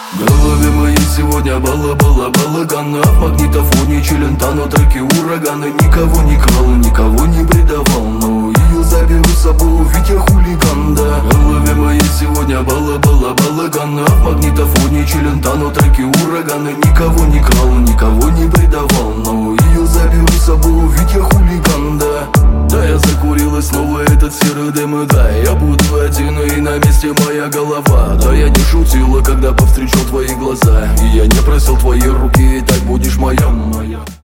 В голове моей сегодня балаган, а в магнитофоне челентано, треки ураганы. Никого не крал, никого не предавал, но ее заберу с собой, ведь я хулиган, да. В голове моей сегодня балаган, а в магнитофоне челентано, треки ураганы. Никого не крал, никого не предавал, но ее заберу с собой, ведь я хулиган, да. Да, я закурил и снова этот серый дым, и да, я буду один, и на месте моя голова. Да, я не шутила, когда повстречал твои глаза, и я не просил твои руки, и так будешь моя.